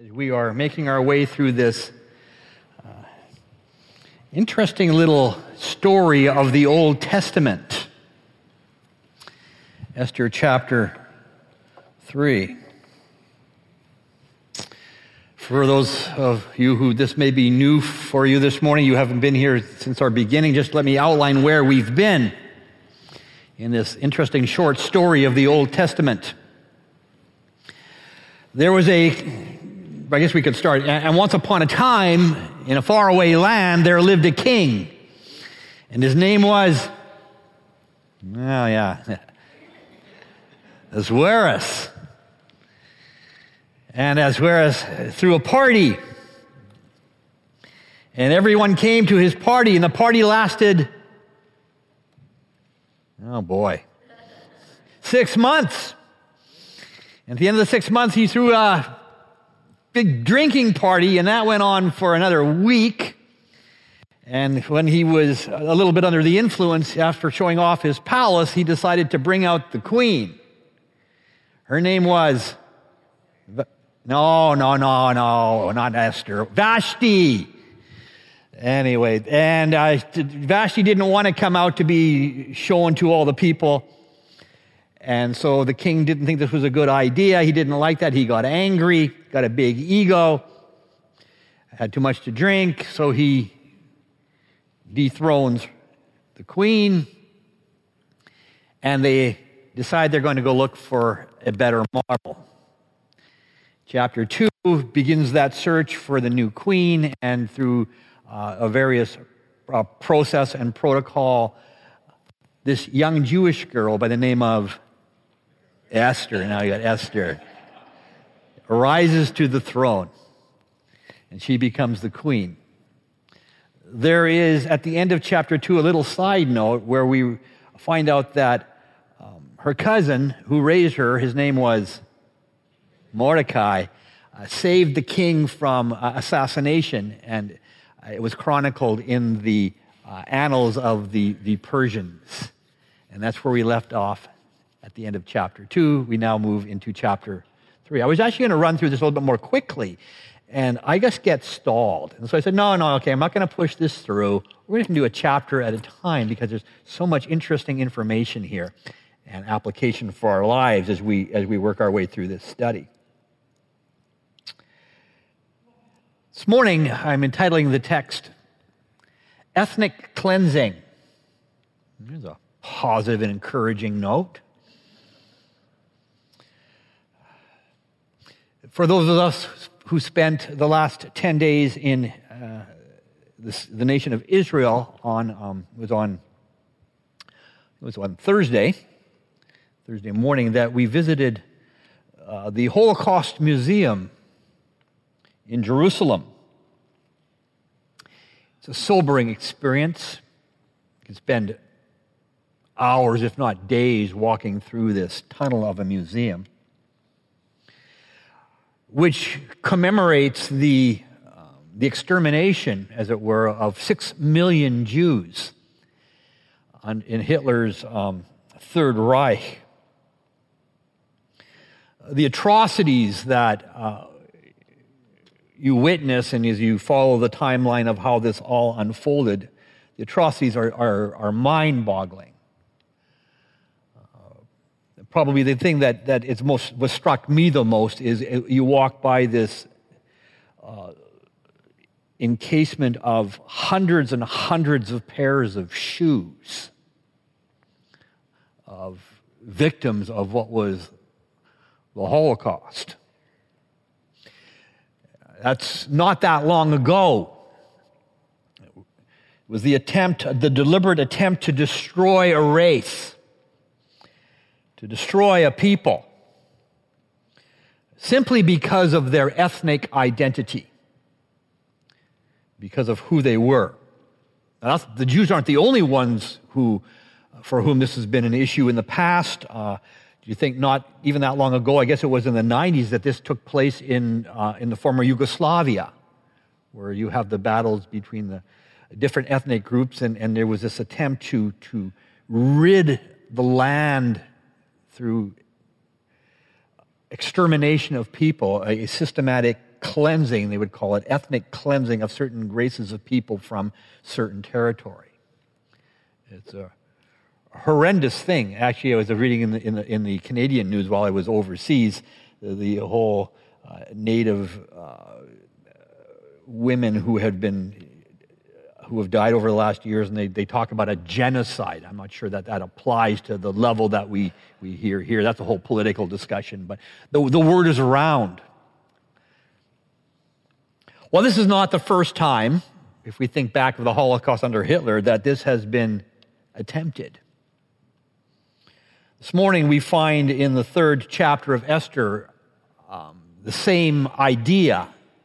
As we are making our way through this interesting little story of the Old Testament, Esther chapter 3. For those of you who this may be new for you this morning, you haven't been here since our beginning, just let me outline where we've been in this interesting short story of the Old Testament. There was I guess we could start. And once upon a time, in a faraway land, there lived a king. And his name was, Ahasuerus. And Ahasuerus threw a party. And everyone came to his party, and the party lasted, 6 months. And at the end of the 6 months, he threw a big drinking party, and that went on for another week. And when he was a little bit under the influence, after showing off his palace, he decided to bring out the queen. Her name was, not Esther, Vashti. Anyway, and Vashti didn't want to come out to be shown to all the people. And so the king didn't think this was a good idea. He didn't like that. He got angry, got a big ego, had too much to drink, so he dethrones the queen, and they decide they're going to go look for a better model. Chapter 2 begins that search for the new queen, and through a various process and protocol, this young Jewish girl by the name of Esther, now you got Esther, arises to the throne, and she becomes the queen. There is, at the end of chapter 2, a little side note where we find out that her cousin, who raised her, his name was Mordecai, saved the king from assassination, and it was chronicled in the annals of the Persians. And that's where we left off at the end of chapter 2. We now move into chapter 3. I was actually going to run through this a little bit more quickly, and I just get stalled. And so I said, okay, I'm not going to push this through. We're going to do a chapter at a time because there's so much interesting information here and application for our lives as we work our way through this study. This morning, I'm entitling the text, Ethnic Cleansing. There's a positive and encouraging note. For those of us who spent the last 10 days in the nation of Israel it was on Thursday morning, that we visited the Holocaust Museum in Jerusalem. It's a sobering experience. You can spend hours, if not days, walking through this tunnel of a museum, which commemorates the extermination, as it were, of 6 million Jews in Hitler's Third Reich. The atrocities that you witness, and as you follow the timeline of how this all unfolded, the atrocities are mind-boggling. Probably the thing that is what struck me the most is you walk by this encasement of hundreds and hundreds of pairs of shoes of victims of what was the Holocaust. That's not that long ago. It was the deliberate attempt to destroy a race, to destroy a people, simply because of their ethnic identity, because of who they were. Now, the Jews aren't the only ones for whom this has been an issue in the past. Do you think not even that long ago, I guess it was in the 90s, that this took place in the former Yugoslavia, where you have the battles between the different ethnic groups, and there was this attempt to rid the land through extermination of people, a systematic cleansing, they would call it, ethnic cleansing of certain races of people from certain territory. It's a horrendous thing. Actually, I was reading in the Canadian news while I was overseas, the whole Native women who have died over the last years, and they talk about a genocide. I'm not sure that applies to the level that we hear here. That's a whole political discussion, but the word is around. Well, this is not the first time, if we think back of the Holocaust under Hitler, that this has been attempted. This morning we find in the 3rd chapter of Esther the same idea.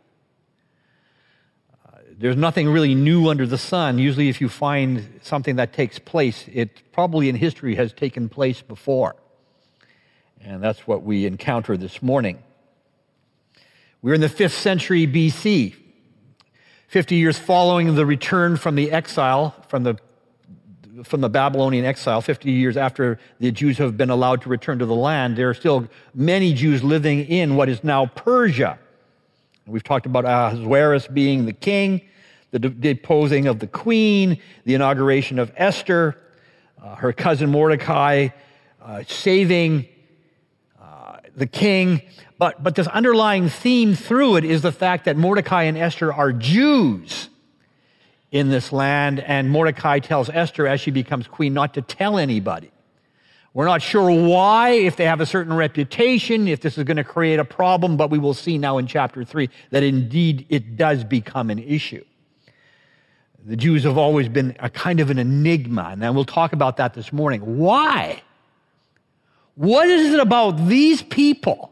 There's nothing really new under the sun. Usually if you find something that takes place, it probably in history has taken place before. And that's what we encounter this morning. We're in the 5th century BC, 50 years following the return from the exile, from the Babylonian exile, 50 years after the Jews have been allowed to return to the land. There are still many Jews living in what is now Persia. We've talked about Ahasuerus being the king, the deposing of the queen, the inauguration of Esther, her cousin Mordecai saving the king. But this underlying theme through it is the fact that Mordecai and Esther are Jews in this land, and Mordecai tells Esther as she becomes queen not to tell anybody. We're not sure why, if they have a certain reputation, if this is going to create a problem, but we will see now in chapter 3 that indeed it does become an issue. The Jews have always been a kind of an enigma, and we'll talk about that this morning. Why? What is it about these people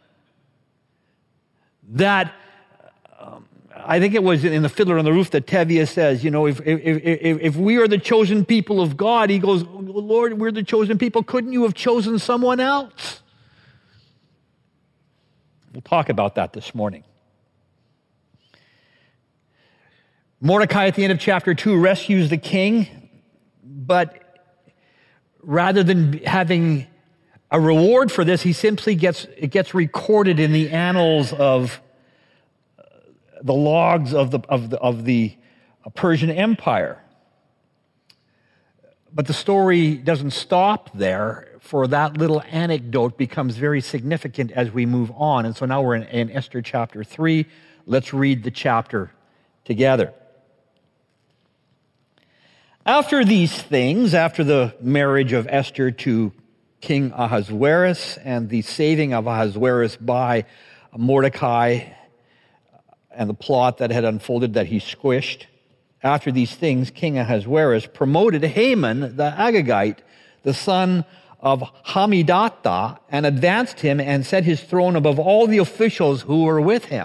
that I think it was in the Fiddler on the Roof that Tevye says, you know, if we are the chosen people of God, he goes, Lord, we're the chosen people. Couldn't you have chosen someone else? We'll talk about that this morning. Mordecai at the end of chapter 2 rescues the king, but rather than having a reward for this, he simply gets recorded in the annals of the logs of the Persian Empire. But the story doesn't stop there, for that little anecdote becomes very significant as we move on. And so now we're in Esther chapter 3. Let's read the chapter together. After these things, after the marriage of Esther to King Ahasuerus and the saving of Ahasuerus by Mordecai, and the plot that had unfolded that he squished. After these things, King Ahasuerus promoted Haman the Agagite, the son of Hammedatha, and advanced him and set his throne above all the officials who were with him.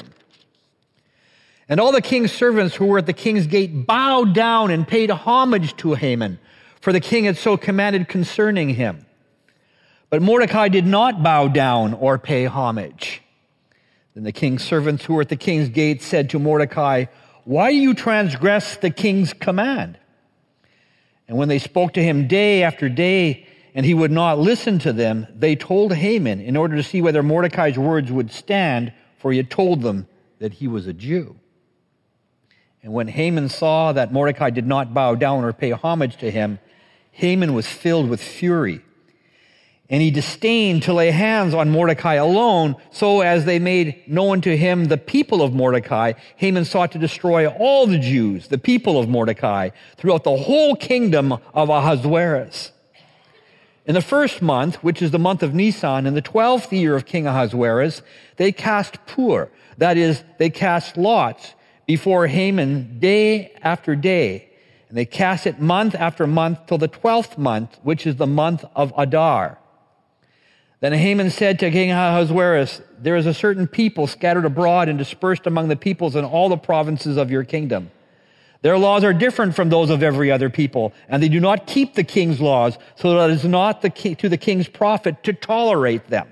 And all the king's servants who were at the king's gate bowed down and paid homage to Haman, for the king had so commanded concerning him. But Mordecai did not bow down or pay homage. Then the king's servants who were at the king's gate said to Mordecai, "Why do you transgress the king's command?" And when they spoke to him day after day, and he would not listen to them, they told Haman in order to see whether Mordecai's words would stand, for he had told them that he was a Jew. And when Haman saw that Mordecai did not bow down or pay homage to him, Haman was filled with fury. And he disdained to lay hands on Mordecai alone, so as they made known to him the people of Mordecai, Haman sought to destroy all the Jews, the people of Mordecai, throughout the whole kingdom of Ahasuerus. In the 1st month, which is the month of Nisan, in the 12th year of King Ahasuerus, they cast pur, that is, they cast lots, before Haman day after day. And they cast it month after month till the 12th month, which is the month of Adar. Then Haman said to King Ahasuerus, "There is a certain people scattered abroad and dispersed among the peoples in all the provinces of your kingdom. Their laws are different from those of every other people, and they do not keep the king's laws, so that it is not to the king's profit to tolerate them.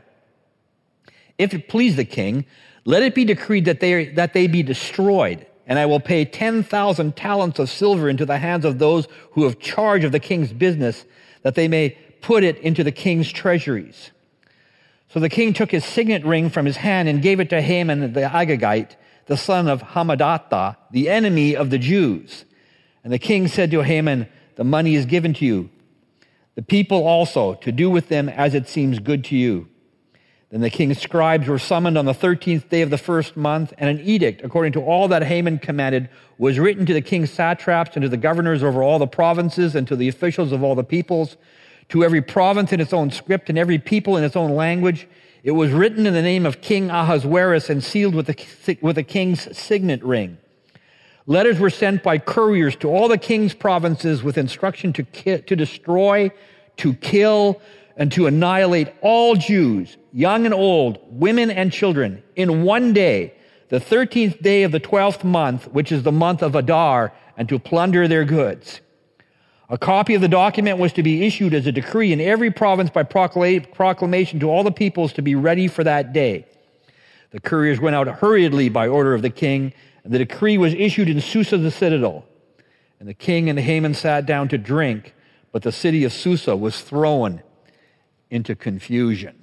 If it please the king, let it be decreed that they be destroyed, and I will pay 10,000 talents of silver into the hands of those who have charge of the king's business, that they may put it into the king's treasuries." So the king took his signet ring from his hand and gave it to Haman the Agagite, the son of Hammedatha, the enemy of the Jews. And the king said to Haman, the money is given to you, the people also, to do with them as it seems good to you. Then the king's scribes were summoned on the 13th day of the first month, and an edict, according to all that Haman commanded, was written to the king's satraps and to the governors over all the provinces and to the officials of all the peoples, to every province in its own script and every people in its own language. It was written in the name of King Ahasuerus and sealed with the king's signet ring. Letters were sent by couriers to all the king's provinces with instruction to destroy, to kill, and to annihilate all Jews, young and old, women and children, in one day, the 13th day of the 12th month, which is the month of Adar, and to plunder their goods. A copy of the document was to be issued as a decree in every province by proclamation to all the peoples to be ready for that day. The couriers went out hurriedly by order of the king, and the decree was issued in Susa the citadel. And the king and Haman sat down to drink, but the city of Susa was thrown into confusion.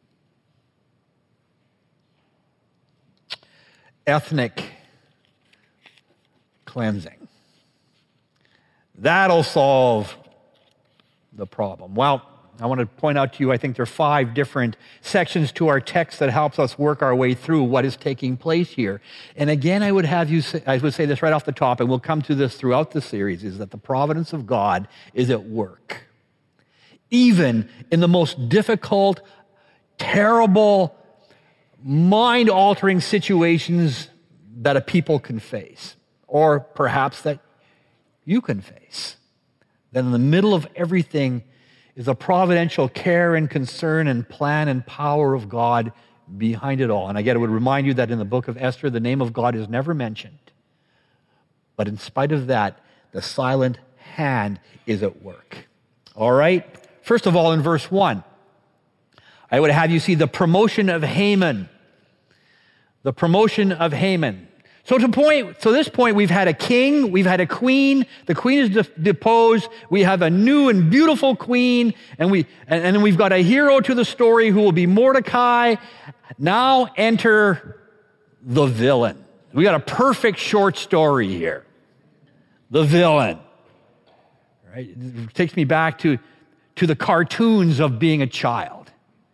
Ethnic cleansing. That'll solve the problem. Well, I want to point out to you, I think there are 5 different sections to our text that helps us work our way through what is taking place here. And again, I would say this right off the top, and we'll come to this throughout the series, is that the providence of God is at work. Even in the most difficult, terrible, mind-altering situations that a people can face, or perhaps that you can face. Then in the middle of everything is a providential care and concern and plan and power of God behind it all. And again, I would remind you that in the book of Esther, the name of God is never mentioned. But in spite of that, the silent hand is at work. All right? First of all, in verse 1, I would have you see the promotion of Haman. The promotion of Haman. So this point, we've had a king, we've had a queen. The queen is deposed. We have a new and beautiful queen, and then we've got a hero to the story who will be Mordecai. Now enter the villain. We got a perfect short story here. The villain. Right? It takes me back to the cartoons of being a child.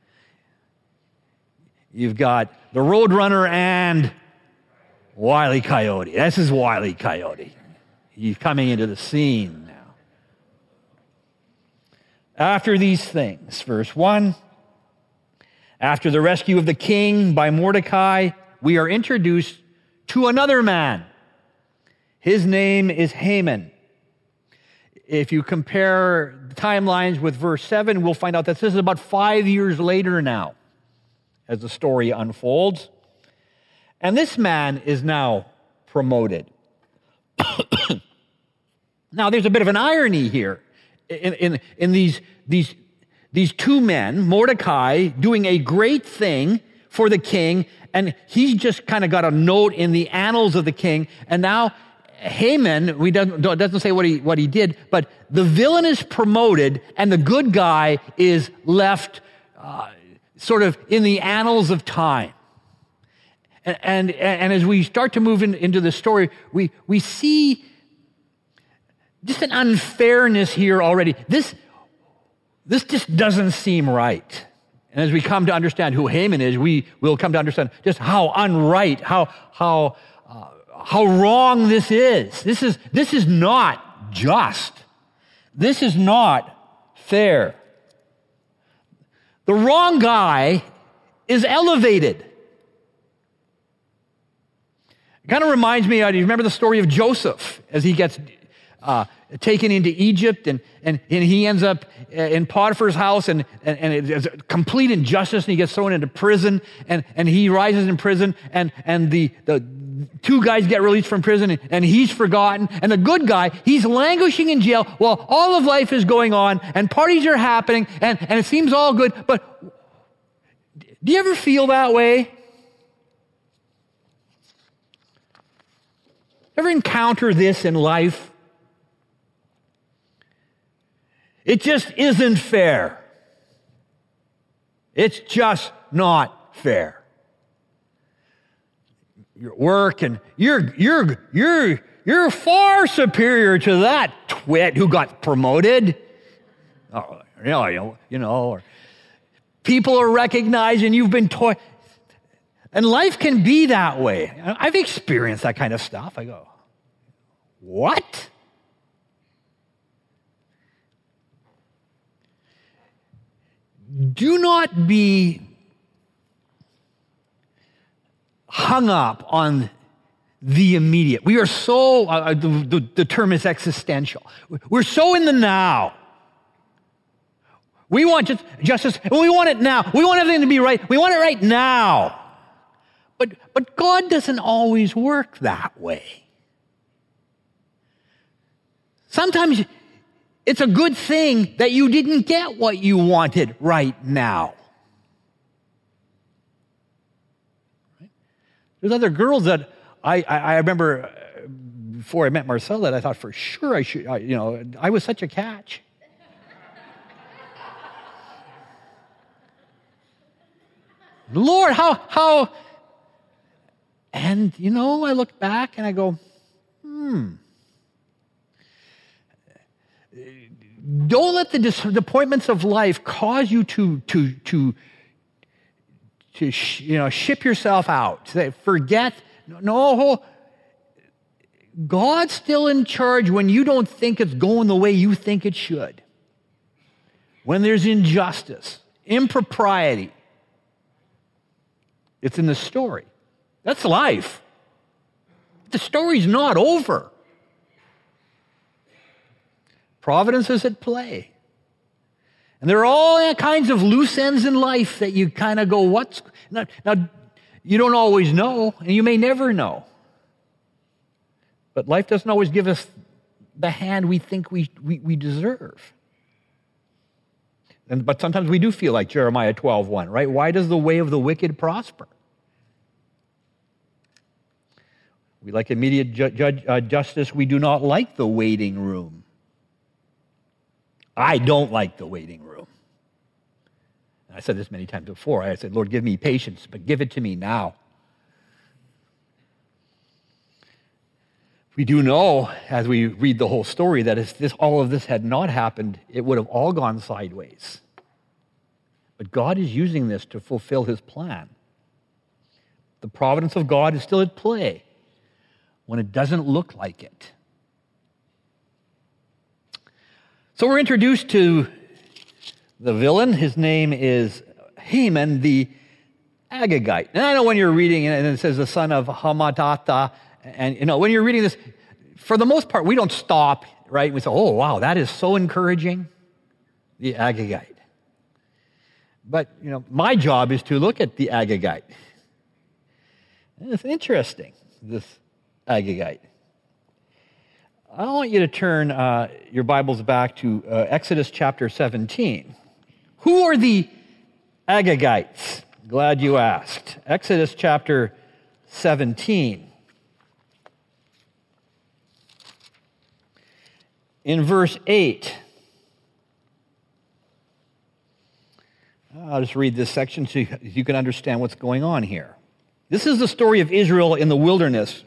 You've got the Roadrunner and Wile E. Coyote. This is Wile E. Coyote. He's coming into the scene now. After these things, verse 1, after the rescue of the king by Mordecai, we are introduced to another man. His name is Haman. If you compare the timelines with verse 7, we'll find out that this is about 5 years later now as the story unfolds. And this man is now promoted. Now, there's a bit of an irony here in these two men, Mordecai doing a great thing for the king, and he's just kind of got a note in the annals of the king, and now Haman, doesn't say what he did, but the villain is promoted, and the good guy is left sort of in the annals of time. And as we start to move into the story, we see just an unfairness here already. This just doesn't seem right. And as we come to understand who Haman is, we will come to understand just how unright, how wrong this is. This is not just. This is not fair. The wrong guy is elevated. It kind of reminds me, you remember the story of Joseph as he gets taken into Egypt and he ends up in Potiphar's house and it's a complete injustice and he gets thrown into prison and he rises in prison and the two guys get released from prison and he's forgotten and the good guy, he's languishing in jail while all of life is going on and parties are happening and it seems all good. But do you ever feel that way? Ever encounter this in life? It just isn't fair. It's just not fair. Your work, and you're far superior to that twit who got promoted. Oh, or people are recognizing you've been and life can be that way. I've experienced that kind of stuff. I go, what? Do not be hung up on the immediate. We are so, the term is existential. We're so in the now. We want justice, and we want it now. We want everything to be right. We want it right now. But God doesn't always work that way. Sometimes it's a good thing that you didn't get what you wanted right now. There's other girls that I remember before I met Marcella that I thought for sure I should, I was such a catch. Lord, how, and I look back and I go, Don't let the disappointments of life cause you to ship yourself out. Forget. No, God's still in charge when you don't think it's going the way you think it should. When there's injustice, impropriety, it's in the story. That's life. The story's not over. Providence is at play. And there are all kinds of loose ends in life that you kind of go, what's... Now, you don't always know, and you may never know. But life doesn't always give us the hand we think we deserve. But sometimes we do feel like Jeremiah 12:1, right? Why does the way of the wicked prosper? We like immediate justice. We do not like the waiting room. I don't like the waiting room. And I said this many times before. I said, Lord, give me patience, but give it to me now. We do know, as we read the whole story, that if all of this had not happened, it would have all gone sideways. But God is using this to fulfill his plan. The providence of God is still at play when it doesn't look like it. So we're introduced to the villain. His name is Haman the Agagite. And I know when you're reading and it says the son of Hammedatha, and when you're reading this, for the most part, we don't stop, right? We say, oh, wow, that is so encouraging, the Agagite. But, my job is to look at the Agagite. And it's interesting, this Agagite. I want you to turn your Bibles back to Exodus chapter 17. Who are the Agagites? Glad you asked. Exodus chapter 17. In verse 8, I'll just read this section so you can understand what's going on here. This is the story of Israel in the wilderness.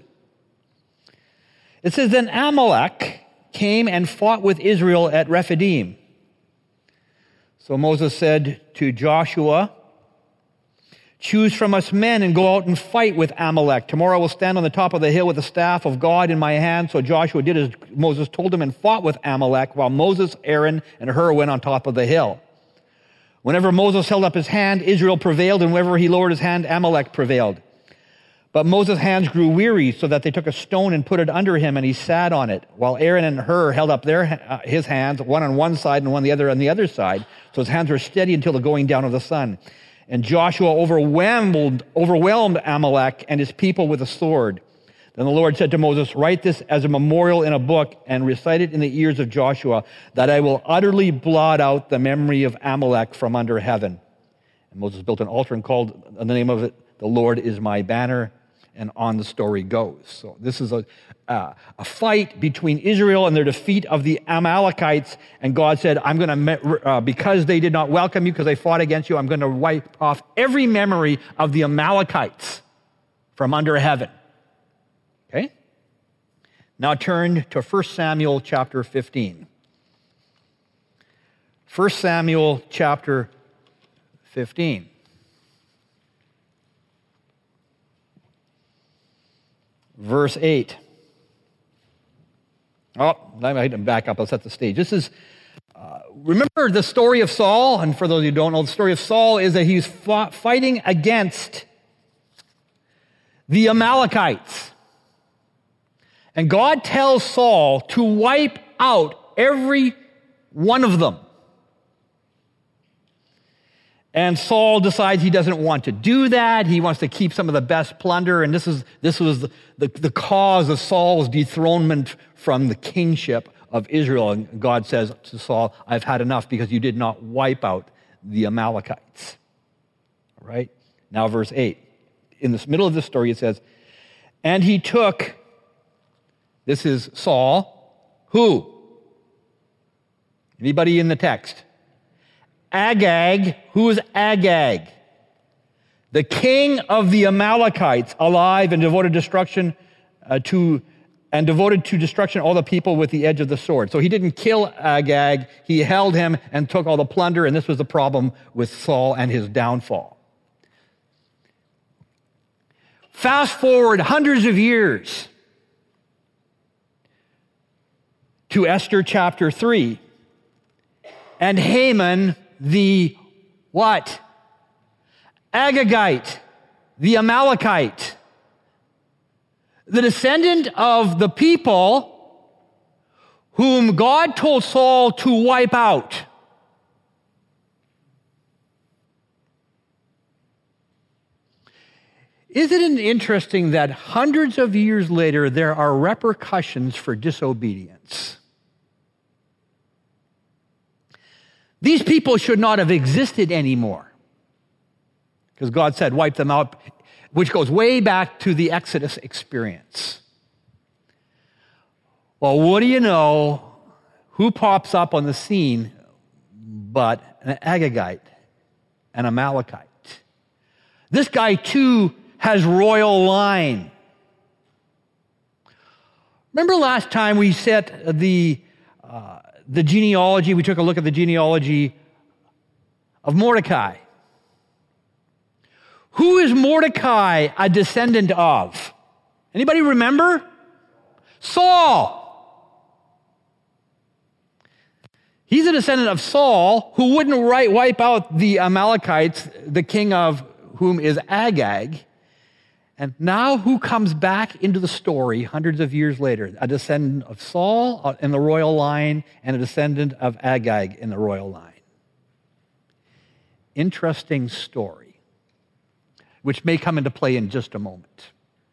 It says, then Amalek came and fought with Israel at Rephidim. So Moses said to Joshua, choose from us men and go out and fight with Amalek. Tomorrow I will stand on the top of the hill with the staff of God in my hand. So Joshua did as Moses told him and fought with Amalek, while Moses, Aaron, and Hur went on top of the hill. Whenever Moses held up his hand, Israel prevailed, and whenever he lowered his hand, Amalek prevailed. But Moses' hands grew weary, so that they took a stone and put it under him, and he sat on it, while Aaron and Hur held up his hands, one on one side and one on the other side. So his hands were steady until the going down of the sun. And Joshua overwhelmed Amalek and his people with a sword. Then the Lord said to Moses, write this as a memorial in a book and recite it in the ears of Joshua, that I will utterly blot out the memory of Amalek from under heaven. And Moses built an altar and called the name of it, the Lord is my banner. and on the story goes. So this is a fight between Israel and their defeat of the Amalekites, and God said, I'm going to, because they did not welcome you, because they fought against you, I'm going to wipe off every memory of the Amalekites from under heaven. Okay? Now turn to 1 Samuel chapter 15. 1 Samuel chapter 15. Verse 8. Oh, let me back up. I'll set the stage. This is, remember the story of Saul? And for those who don't know, the story of Saul is that he's fighting against the Amalekites. And God tells Saul to wipe out every one of them. And Saul decides he doesn't want to do that. He wants to keep some of the best plunder. And this was the cause of Saul's dethronement from the kingship of Israel. And God says to Saul, I've had enough because you did not wipe out the Amalekites. All right? Now verse 8. In the middle of the story it says, and he took, this is Saul, who? Anybody in the text? Agag. Who is Agag? The king of the Amalekites, alive and devoted to destruction all the people with the edge of the sword. So he didn't kill Agag, he held him and took all the plunder, and this was the problem with Saul and his downfall. Fast forward hundreds of years to Esther chapter 3, and Haman, the what? Agagite, the Amalekite, the descendant of the people whom God told Saul to wipe out. Isn't it interesting that hundreds of years later there are repercussions for disobedience? These people should not have existed anymore, because God said, wipe them out, which goes way back to the Exodus experience. Well, what do you know? Who pops up on the scene but an Agagite, an Amalekite? This guy, too, has royal line. Remember last time we set the genealogy, we took a look at the genealogy of Mordecai. Who is Mordecai a descendant of? Anybody remember? Saul. He's a descendant of Saul, who wouldn't wipe out the Amalekites, the king of whom is Agag. And now who comes back into the story hundreds of years later? A descendant of Saul in the royal line and a descendant of Agag in the royal line. Interesting story, which may come into play in just a moment.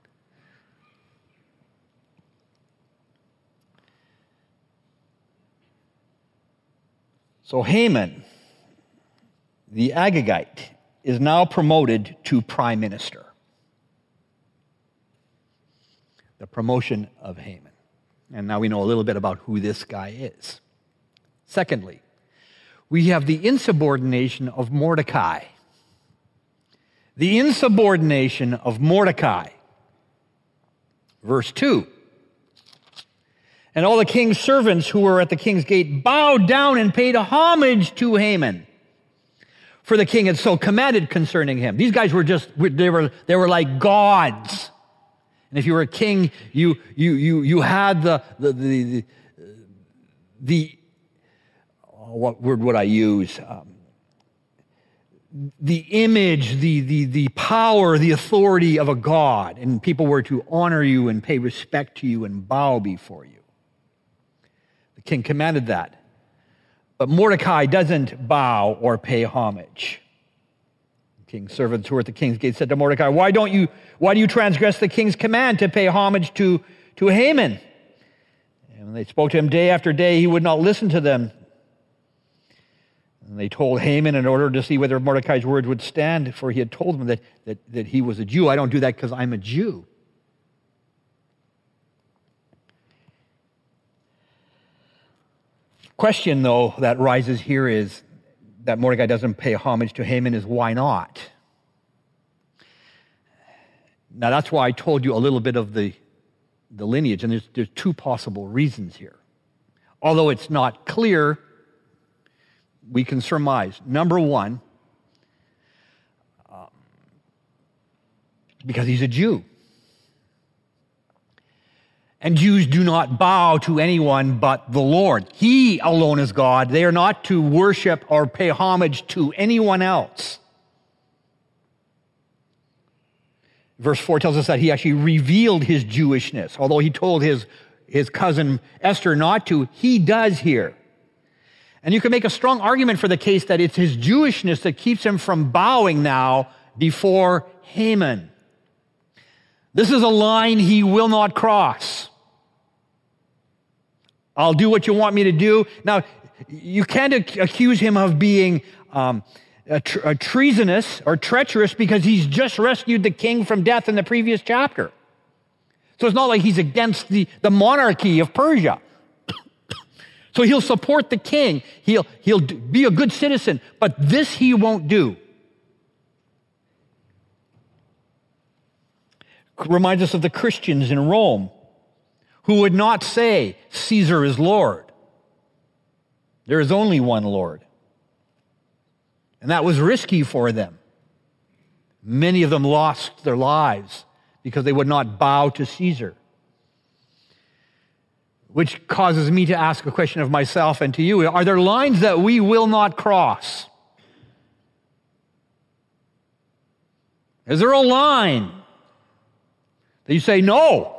So Haman, the Agagite, is now promoted to prime minister. The promotion of Haman. And now we know a little bit about who this guy is. Secondly, we have the insubordination of Mordecai. The insubordination of Mordecai. Verse 2. And all the king's servants who were at the king's gate bowed down and paid homage to Haman, for the king had so commanded concerning him. These guys were they were like gods. And if you were a king, you had what word would I use? The image, the power, the authority of a god, and people were to honor you and pay respect to you and bow before you. The king commanded that. But Mordecai doesn't bow or pay homage. King's servants who were at the king's gate said to Mordecai, why do you transgress the king's command to pay homage to Haman? And when they spoke to him day after day, he would not listen to them. And they told Haman in order to see whether Mordecai's words would stand, for he had told them that he was a Jew. I don't do that because I'm a Jew. Question, though, that rises here is that Mordecai doesn't pay homage to Haman is why not? Now, that's why I told you a little bit of the lineage, and there's two possible reasons here. Although it's not clear, we can surmise. Number one, because he's a Jew. And Jews do not bow to anyone but the Lord. He alone is God. They are not to worship or pay homage to anyone else. Verse 4 tells us that he actually revealed his Jewishness. Although he told his cousin Esther not to, he does here. And you can make a strong argument for the case that it's his Jewishness that keeps him from bowing now before Haman. This is a line he will not cross. I'll do what you want me to do. Now, you can't accuse him of being treasonous or treacherous because he's just rescued the king from death in the previous chapter. So it's not like he's against the monarchy of Persia. So he'll support the king. He'll be a good citizen, but this he won't do. Reminds us of the Christians in Rome who would not say, Caesar is Lord. There is only one Lord. And that was risky for them. Many of them lost their lives because they would not bow to Caesar. Which causes me to ask a question of myself and to you. Are there lines that we will not cross? Is there a line that you say, no?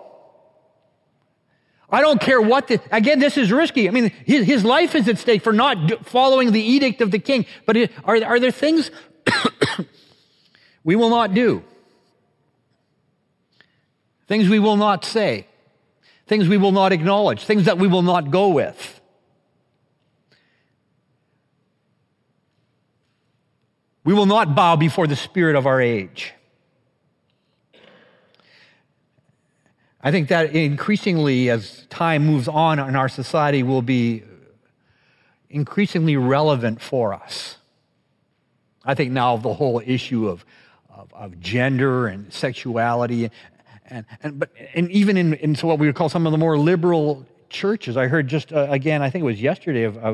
I don't care what again, this is risky. I mean, his life is at stake for not following the edict of the king. But are there things we will not do? Things we will not say? Things we will not acknowledge? Things that we will not go with? We will not bow before the spirit of our age. I think that increasingly, as time moves on in our society, will be increasingly relevant for us. I think now the whole issue of gender and sexuality, and even in what we would call some of the more liberal churches. I heard just again, I think it was yesterday, of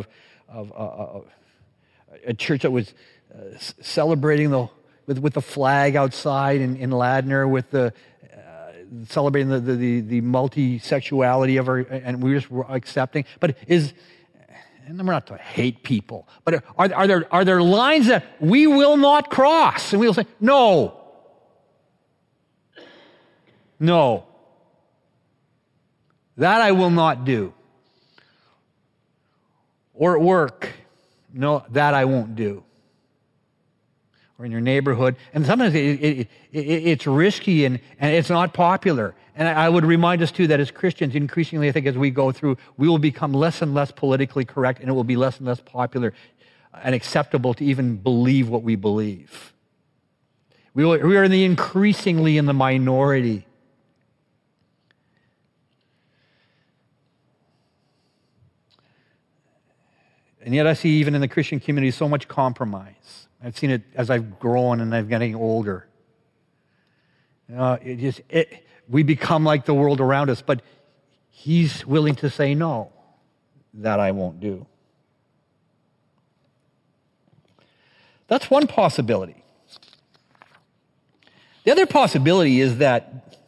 a church that was celebrating with the flag outside in Ladner, with the celebrating the multi-sexuality of our, and we just were accepting. But and we're not to hate people, but are there lines that we will not cross? And we'll say, no. That I will not do. Or at work, no, that I won't do. Or in your neighborhood. And sometimes it's risky and it's not popular. And I would remind us, too, that as Christians, increasingly, I think, as we go through, we will become less and less politically correct, and it will be less and less popular and acceptable to even believe what we believe. We are increasingly in the minority. And yet I see even in the Christian community so much compromise. I've seen it as I've grown and I'm getting older. We become like the world around us, but he's willing to say no, that I won't do. That's one possibility. The other possibility is that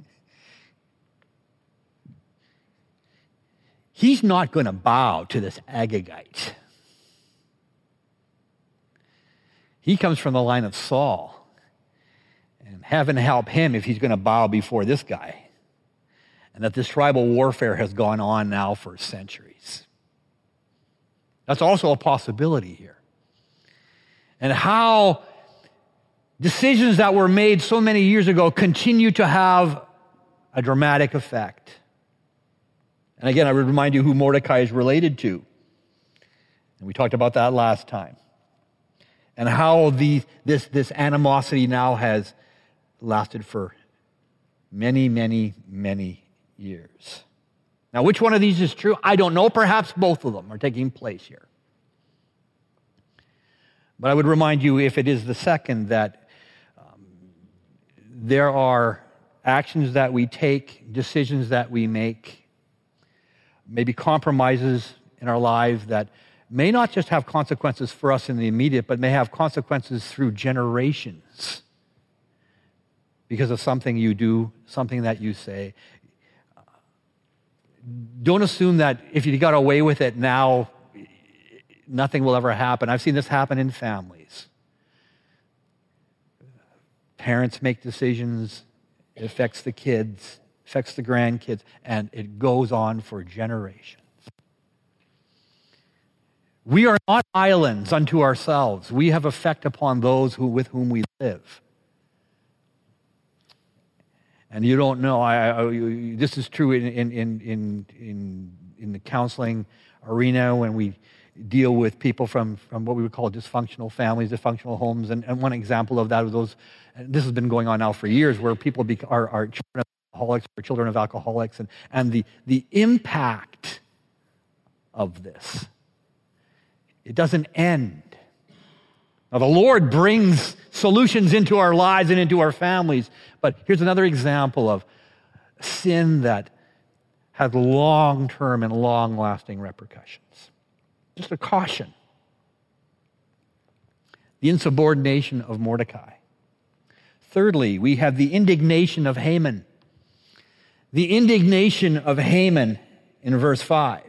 he's not going to bow to this Agagite. He comes from the line of Saul. And heaven help him if he's going to bow before this guy. And that this tribal warfare has gone on now for centuries. That's also a possibility here. And how decisions that were made so many years ago continue to have a dramatic effect. And again, I would remind you who Mordecai is related to. And we talked about that last time. And how this animosity now has lasted for many, many, many years. Now, which one of these is true? I don't know. Perhaps both of them are taking place here. But I would remind you, if it is the second, that there are actions that we take, decisions that we make, maybe compromises in our lives that may not just have consequences for us in the immediate, but may have consequences through generations because of something you do, something that you say. Don't assume that if you got away with it now, nothing will ever happen. I've seen this happen in families. Parents make decisions, it affects the kids, affects the grandkids, and it goes on for generations. We are not islands unto ourselves. We have effect upon those with whom we live. And you don't know. This is true in the counseling arena when we deal with people from what we would call dysfunctional families, dysfunctional homes. And one example of that is those. This has been going on now for years, where people are children of alcoholics or children of alcoholics, and the impact of this. It doesn't end. Now, the Lord brings solutions into our lives and into our families, but here's another example of sin that has long-term and long-lasting repercussions. Just a caution. The insubordination of Mordecai. Thirdly, we have the indignation of Haman. The indignation of Haman in verse 5.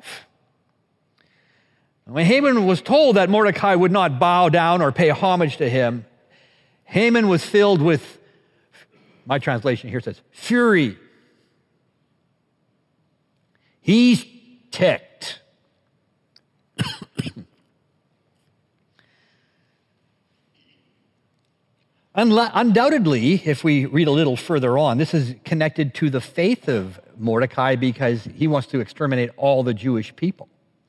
When Haman was told that Mordecai would not bow down or pay homage to him, Haman was filled with, my translation here says, fury. He's ticked. Undoubtedly, if we read a little further on, this is connected to the faith of Mordecai because he wants to exterminate all the Jewish people.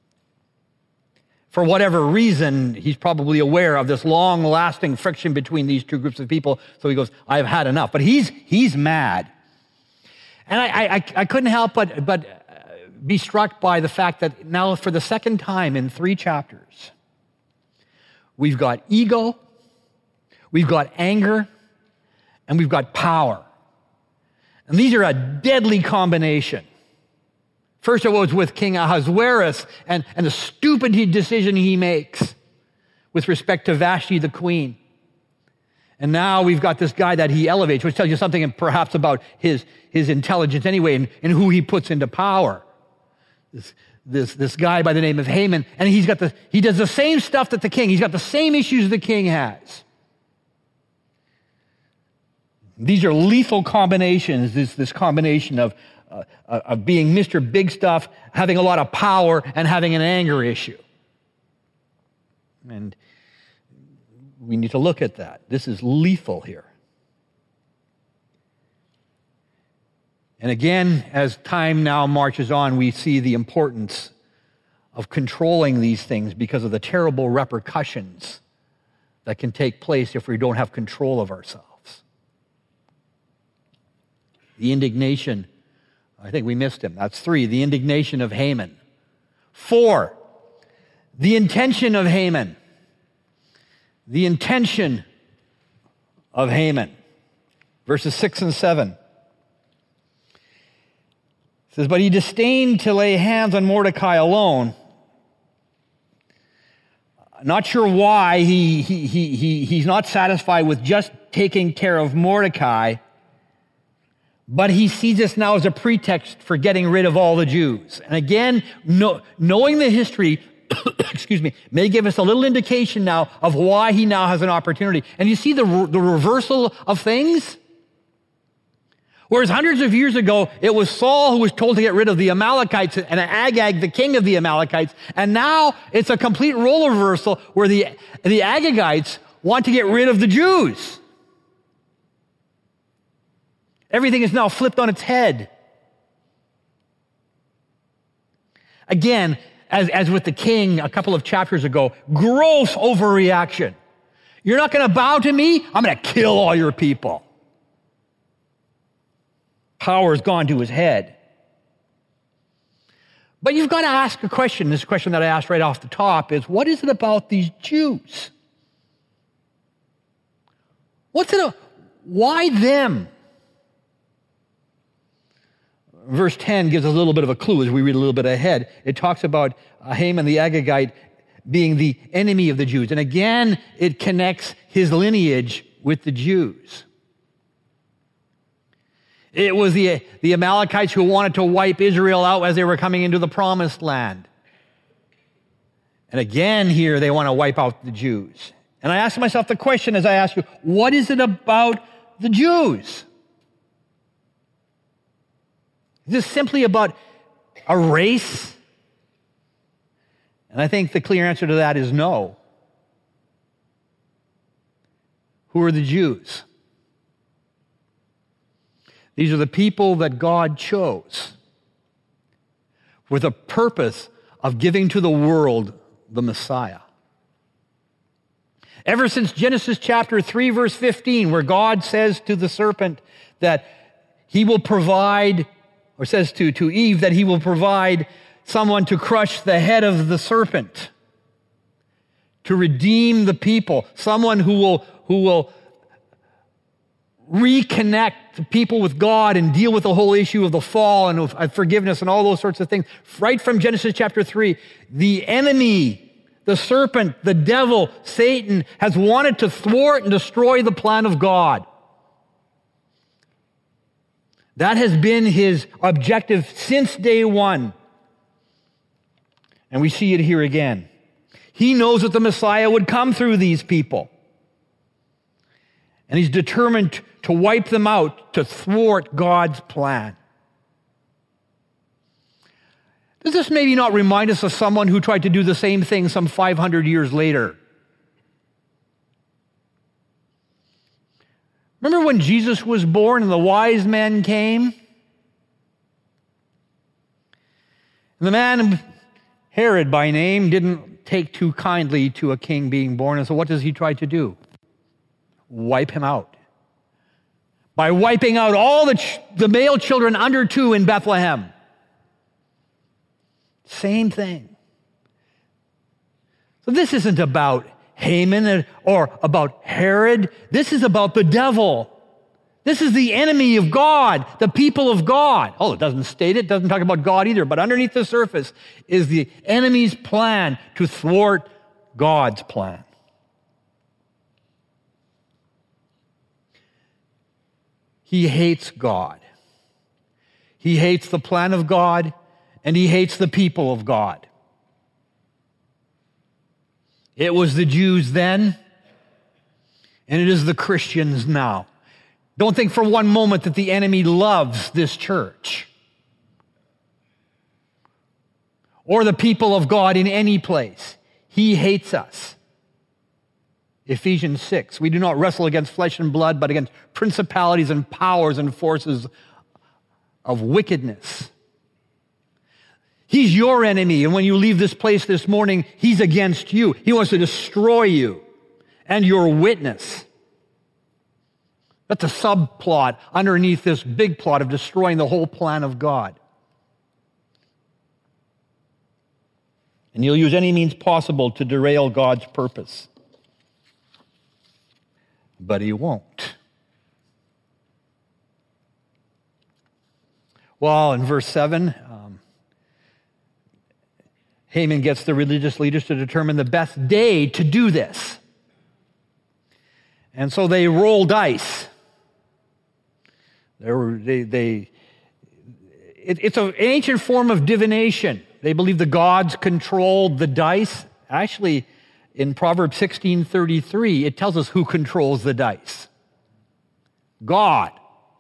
For whatever reason, he's probably aware of this long-lasting friction between these two groups of people, so he goes, I've had enough. But he's mad. And I couldn't help but be struck by the fact that now for the second time in 3 chapters, we've got ego, we've got anger, and we've got power. And these are a deadly combination. First, it was with King Ahasuerus and the stupid decision he makes with respect to Vashti the queen. And now we've got this guy that he elevates, which tells you something perhaps about his intelligence anyway and who he puts into power. This guy by the name of Haman, and he does the same stuff that the king. He's got the same issues the king has. These are lethal combinations. This combination of being Mr. Big Stuff, having a lot of power, and having an anger issue. And we need to look at that. This is lethal here. And again, as time now marches on, we see the importance of controlling these things because of the terrible repercussions that can take place if we don't have control of ourselves. The indignation, I think we missed him. That's 3, the indignation of Haman. 4, the intention of Haman. The intention of Haman. Verses 6 and 7. It says, but he disdained to lay hands on Mordecai alone. Not sure why he's not satisfied with just taking care of Mordecai, but he sees this now as a pretext for getting rid of all the Jews. And again, knowing the history, excuse me, may give us a little indication now of why he now has an opportunity. And you see the reversal of things? Whereas hundreds of years ago, it was Saul who was told to get rid of the Amalekites and Agag, the king of the Amalekites. And now it's a complete role reversal where the Agagites want to get rid of the Jews. Everything is now flipped on its head. Again, as with the king a couple of chapters ago, gross overreaction. You're not going to bow to me? I'm going to kill all your people. Power's gone to his head. But you've got to ask a question. This question that I asked right off the top is, what is it about these Jews? Why them? Verse 10 gives a little bit of a clue as we read a little bit ahead. It talks about Haman the Agagite being the enemy of the Jews. And again, it connects his lineage with the Jews. It was the Amalekites who wanted to wipe Israel out as they were coming into the promised land. And again here, they want to wipe out the Jews. And I asked myself the question as I asked you, what is it about the Jews? Is this simply about a race? And I think the clear answer to that is no. Who are the Jews? These are the people that God chose with a purpose of giving to the world the Messiah. Ever since Genesis chapter 3, verse 15, where God says to the serpent that he will provide, or says to Eve that he will provide someone to crush the head of the serpent, to redeem the people, someone who will reconnect people with God and deal with the whole issue of the fall and of forgiveness and all those sorts of things. Right from Genesis chapter 3, the enemy, the serpent, the devil, Satan, has wanted to thwart and destroy the plan of God. That has been his objective since day one. And we see it here again. He knows that the Messiah would come through these people. And he's determined to wipe them out, to thwart God's plan. Does this maybe not remind us of someone who tried to do the same thing some 500 years later? Remember when Jesus was born and the wise men came? And the man, Herod by name, didn't take too kindly to a king being born. And so what does he try to do? Wipe him out. By wiping out all the male children under 2 in Bethlehem. Same thing. So this isn't about Haman or about Herod. This is about the devil. This is the enemy of God, the people of God. Oh, it doesn't state it, doesn't talk about God either, but underneath the surface is the enemy's plan to thwart God's plan. He hates God. He hates the plan of God, and he hates the people of God. It was the Jews then, and it is the Christians now. Don't think for one moment that the enemy loves this church or the people of God in any place. He hates us. Ephesians 6, we do not wrestle against flesh and blood, but against principalities and powers and forces of wickedness. He's your enemy, and when you leave this place this morning, he's against you. He wants to destroy you and your witness. That's a subplot underneath this big plot of destroying the whole plan of God. And you'll use any means possible to derail God's purpose. But he won't. Well, in verse 7, Haman gets the religious leaders to determine the best day to do this. And so they roll dice. It's an ancient form of divination. They believe the gods controlled the dice. Actually, in Proverbs 16:33, it tells us who controls the dice. God.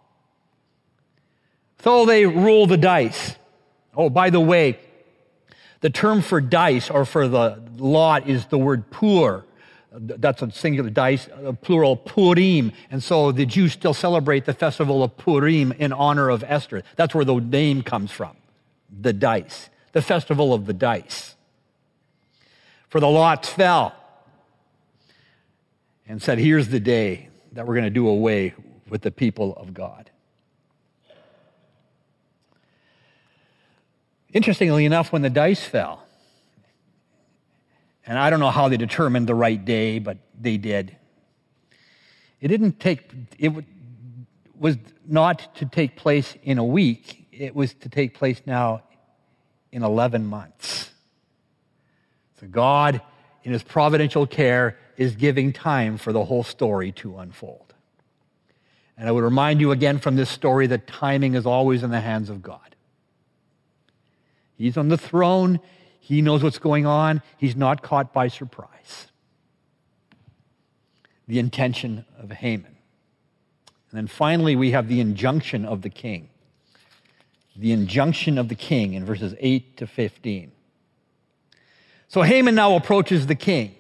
So they roll the dice. Oh, by the way, the term for dice or for the lot is the word pur. That's a singular dice, plural Purim. And so the Jews still celebrate the festival of Purim in honor of Esther. That's where the name comes from, the dice, the festival of the dice. For the lots fell and said, here's the day that we're going to do away with the people of God. Interestingly enough, when the dice fell, and I don't know how they determined the right day, but they did. It was not to take place in a week. It was to take place now in 11 months. So God, in his providential care, is giving time for the whole story to unfold. And I would remind you again from this story that timing is always in the hands of God. He's on the throne. He knows what's going on. He's not caught by surprise. The intention of Haman. And then finally, we have the injunction of the king. The injunction of the king in verses 8 to 15. So Haman now approaches the king.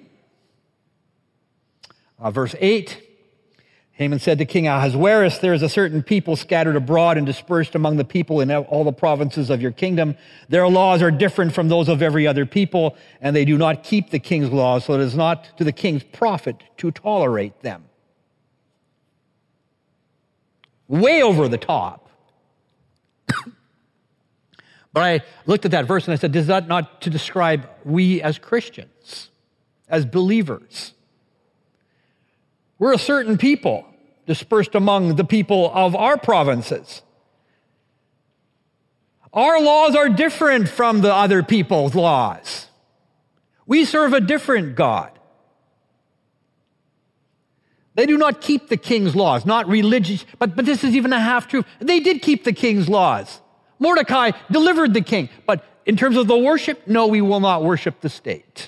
Verse 8, Haman said to King Ahasuerus, there is a certain people scattered abroad and dispersed among the people in all the provinces of your kingdom. Their laws are different from those of every other people, and they do not keep the king's laws, so it is not to the king's profit to tolerate them. Way over the top. But I looked at that verse and I said, is that not to describe we as Christians, as believers? We're a certain people dispersed among the people of our provinces. Our laws are different from the other people's laws. We serve a different God. They do not keep the king's laws, not religious, but this is even a half-truth. They did keep the king's laws. Mordecai delivered the king, but in terms of the worship, no, we will not worship the state.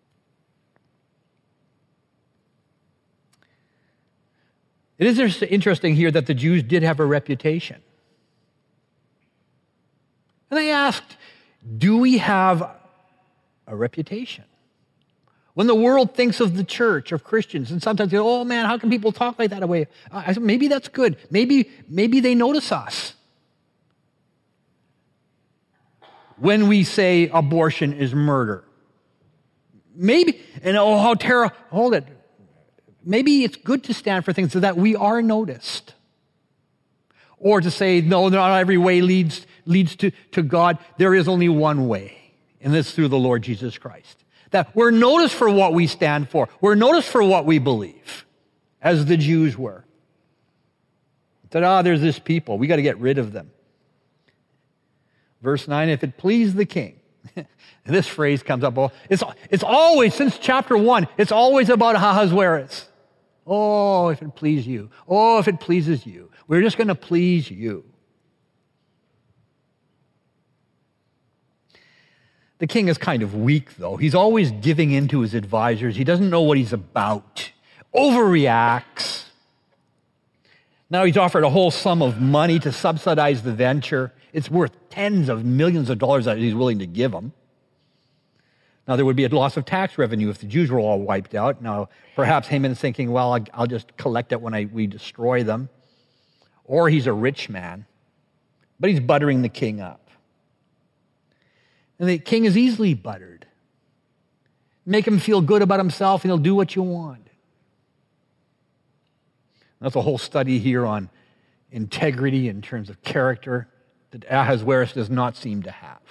It is interesting here that the Jews did have a reputation. And I asked, do we have a reputation? When the world thinks of the church, of Christians, and sometimes they go, oh man, how can people talk like that away? I said, maybe that's good. Maybe they notice us. When we say abortion is murder. Maybe, and oh, how terrible, hold it. Maybe it's good to stand for things so that we are noticed. Or to say, no, not every way leads to God. There is only one way, and it's through the Lord Jesus Christ. That we're noticed for what we stand for. We're noticed for what we believe, as the Jews were. That, there's this people. We got to get rid of them. Verse 9, if it please the king. And this phrase comes up. It's always, since chapter 1, it's always about Ahasuerus. Oh, if it please you. Oh, if it pleases you. We're just going to please you. The king is kind of weak, though. He's always giving in to his advisors. He doesn't know what he's about. Overreacts. Now he's offered a whole sum of money to subsidize the venture. It's worth tens of millions of dollars that he's willing to give them. Now, there would be a loss of tax revenue if the Jews were all wiped out. Now, perhaps Haman's thinking, well, I'll just collect it when we destroy them. Or he's a rich man. But he's buttering the king up. And the king is easily buttered. Make him feel good about himself, and he'll do what you want. That's a whole study here on integrity in terms of character that Ahasuerus does not seem to have.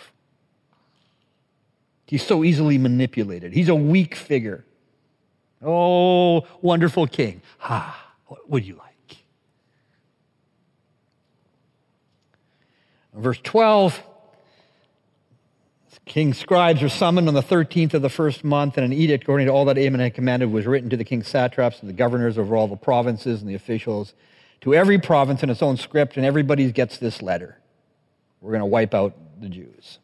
He's so easily manipulated. He's a weak figure. Oh, wonderful king. What would you like? Verse 12, king's scribes are summoned on the 13th of the first month, and an edict according to all that Haman had commanded was written to the king's satraps and the governors over all the provinces and the officials, to every province in its own script, and everybody gets this letter. We're going to wipe out the Jews.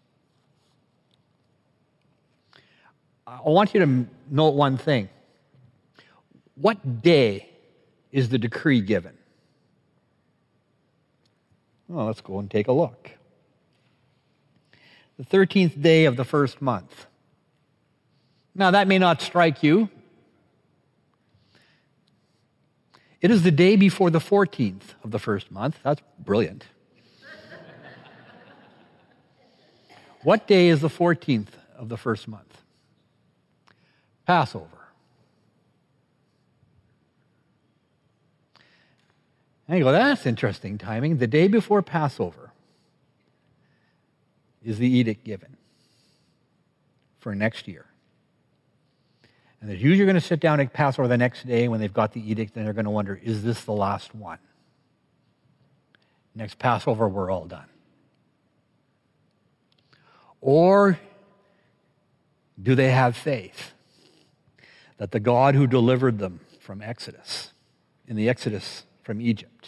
I want you to note one thing. What day is the decree given? Well, let's go and take a look. The 13th day of the first month. Now, that may not strike you. It is the day before the 14th of the first month. That's brilliant. What day is the 14th of the first month? Passover. And you go, that's interesting timing. The day before Passover. is the edict given for next year. And the Jews are going to sit down at Passover the next day when they've got the edict, and they're going to wonder, is this the last one? Next Passover, we're all done. Or do they have faith that the God who delivered them from Exodus, in the Exodus from Egypt,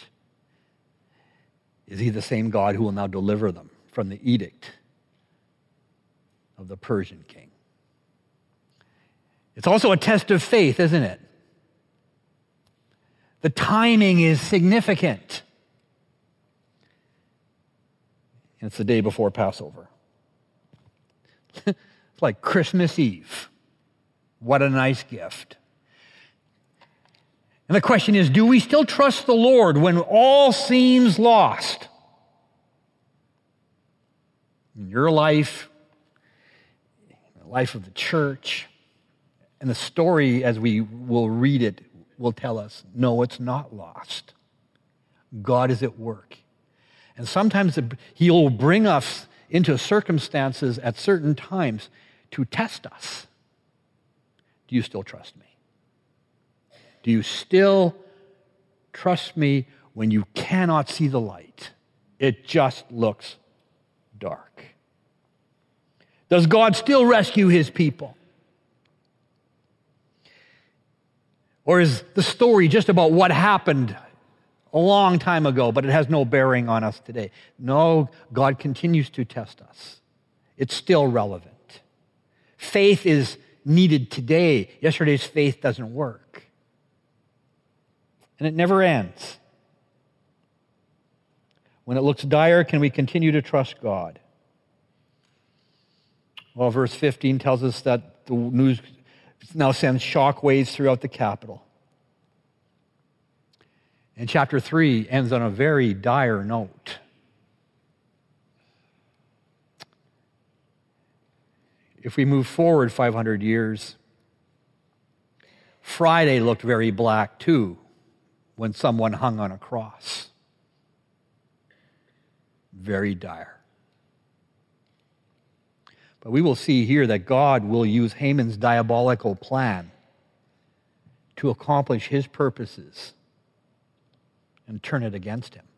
is he the same God who will now deliver them from the edict of the Persian king? It's also a test of faith, isn't it? The timing is significant. And it's the day before Passover. It's like Christmas Eve. What a nice gift. And the question is, do we still trust the Lord when all seems lost? In your life, in the life of the church, and the story, as we will read it, will tell us, no, it's not lost. God is at work. And sometimes he will bring us into circumstances at certain times to test us. Do you still trust me? Do you still trust me when you cannot see the light? It just looks dark. Does God still rescue his people? Or is the story just about what happened a long time ago, but it has no bearing on us today? No, God continues to test us. It's still relevant. Faith is needed today. Yesterday's faith doesn't work. And it never ends. When it looks dire, can we continue to trust God? Well, verse 15 tells us that the news now sends shockwaves throughout the capital. And chapter 3 ends on a very dire note. If we move forward 500 years, Friday looked very black too when someone hung on a cross. Very dire. But we will see here that God will use Haman's diabolical plan to accomplish his purposes and turn it against him.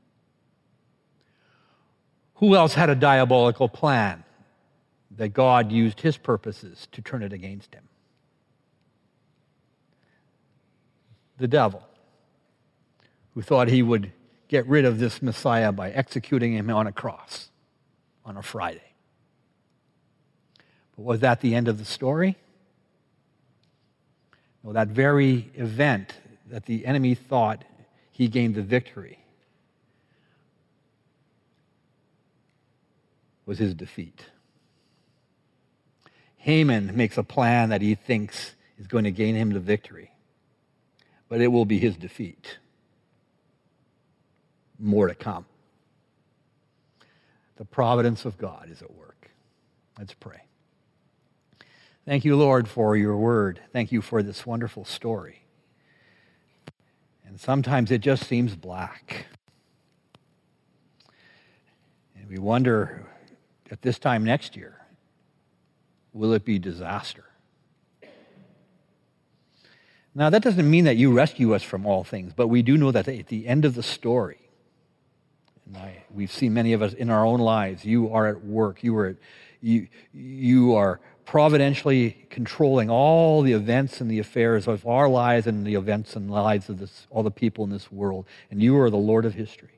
Who else had a diabolical plan that God used his purposes to turn it against him? The devil, who thought he would get rid of this Messiah by executing him on a cross on a Friday. But was that the end of the story? No, that very event that the enemy thought he gained the victory was his defeat. Haman makes a plan that he thinks is going to gain him the victory, but it will be his defeat. More to come. The providence of God is at work. Let's pray. Thank you, Lord, for your word. Thank you for this wonderful story. And sometimes it just seems black. And we wonder, at this time next year, will it be disaster? Now, that doesn't mean that you rescue us from all things, but we do know that at the end of the story, and we've seen many of us in our own lives, you are at work. You are providentially controlling all the events and the affairs of our lives and the events and lives of all the people in this world. And you are the Lord of history.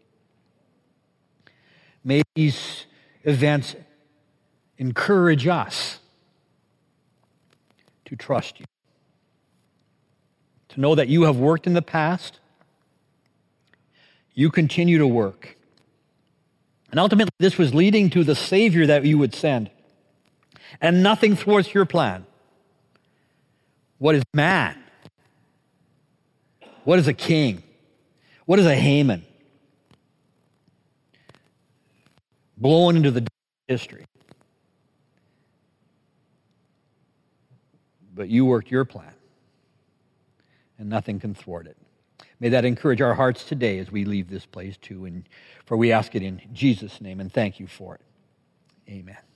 May these events encourage us to trust you, to know that you have worked in the past, you continue to work. And ultimately, this was leading to the Savior that you would send. And nothing thwarts your plan. What is man? What is a king? What is a Haman? Blown into the history. But you worked your plan, and nothing can thwart it. May that encourage our hearts today as we leave this place too. And for we ask it in Jesus' name, and thank you for it. Amen.